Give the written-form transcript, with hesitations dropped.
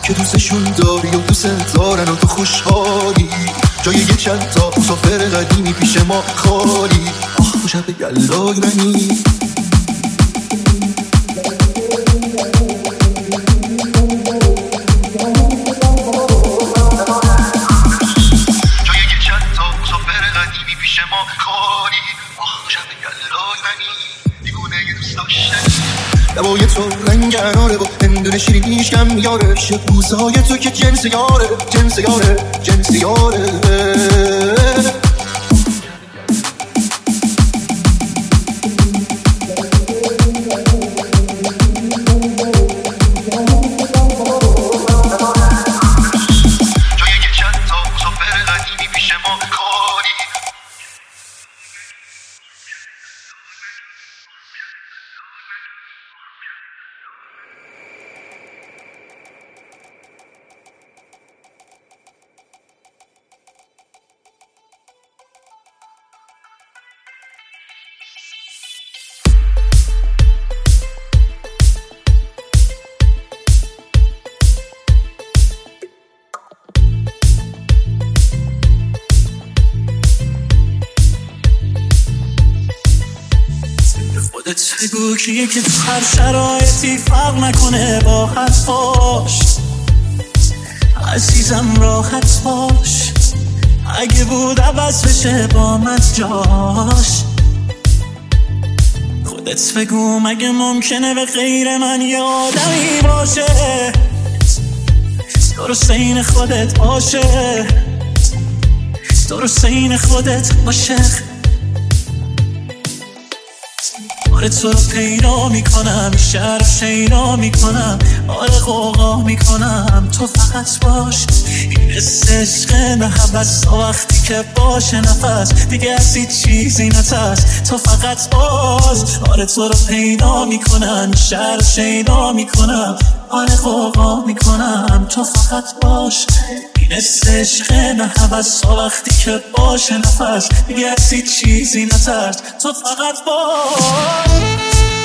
که دوستشون داری و دوست دارن و تو خوشحالی. جای یه چند تا مسافر قدیمی پیش ما خالی. آه شب یلای منی لبای تو رنگناره و هندونه شیرینیش کم یاره. بوسای تو که جنس یاره جنس یاره جنس یاره. خودت بگو کیه که تو هر شرایطی فرق نکنه باهت باش عزیزم راحت باش. اگه بود عوض بشه با من جاش. خودت بگو مگه ممکنه به غیر من یه آدمی باشه درست این خودت باشه درست این خودت باشه. آره تو رو پیدا میکنم شهر شیدا میکنم آره قوقا میکنم تو فقط باش. این حس عشق نه حوث وقتی که باشه نفس دیگه از هیچ چیزی نترس تو فقط باش. آره تو رو پیدا میکنم شهر شیدا میکنم آره قوقا میکنم تو فقط باش. این حس عشق نه حوث وقتی که باشه نفس دیگه از هیچ چیزی نترس تو فقط باش.